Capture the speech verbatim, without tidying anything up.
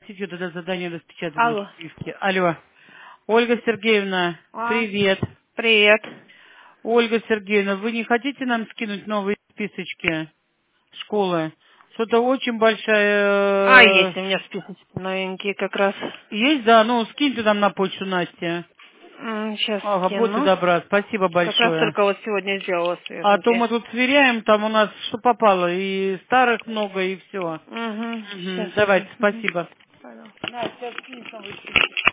Идет это задание распечатано Алло. в списке. Алло. Ольга Сергеевна, А, привет. привет. Ольга Сергеевна, вы не хотите нам скинуть новые списочки школы? Что-то очень А, большая... есть у меня списочки новенькие как раз. Есть, да? Ну, скиньте нам на почту, Настя. Сейчас Ага, будьте скину. добра, спасибо Как раз большое. только вот сегодня сделала А то мы свеженькие. тут сверяем, там у нас что попало, и старых много, и все. Угу. Сейчас, Угу, давайте, сейчас. Угу. спасибо. Понял. Настя, скинь новый список.